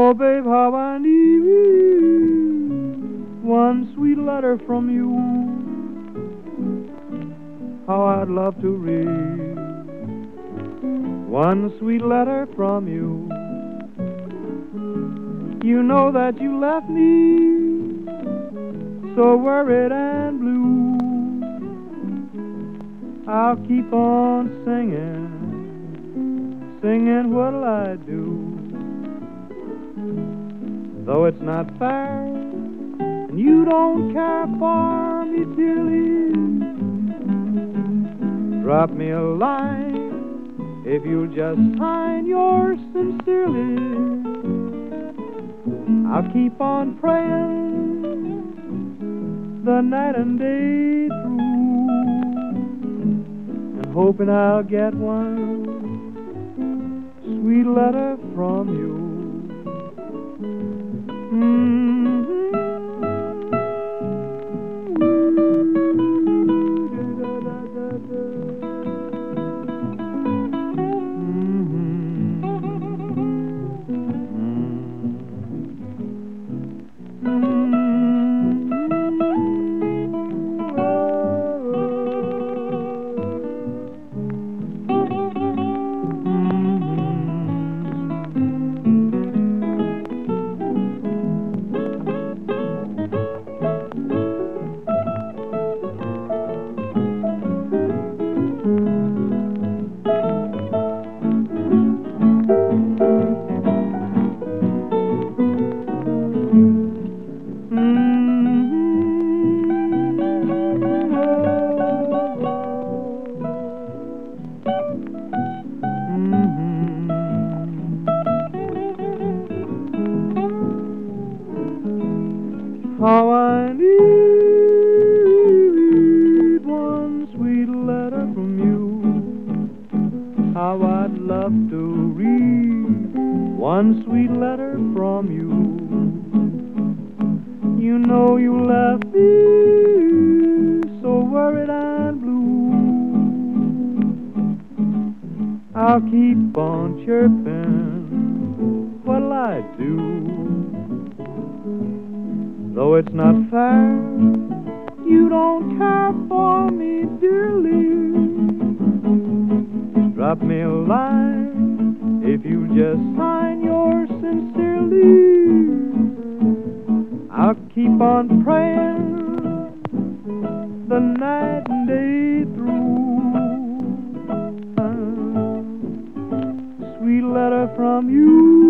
Oh, babe, how I need one sweet letter from you. How I'd love to read one sweet letter from you. You know that you left me so worried and blue. I'll keep on singing, singing what'll I do? Though it's not fair, and you don't care for me dearly, drop me a line if you'll just sign yours sincerely. I'll keep on praying the night and day through, and hoping I'll get one sweet letter from you. How I need one sweet letter from you. How I'd love to read one sweet letter from you. You know you left me so worried and blue. I'll keep on chirping, what'll I do? Though it's not fair, you don't care for me dearly. Drop me a line if you just sign yours sincerely. I'll keep on praying the night and day through. Sweet letter from you.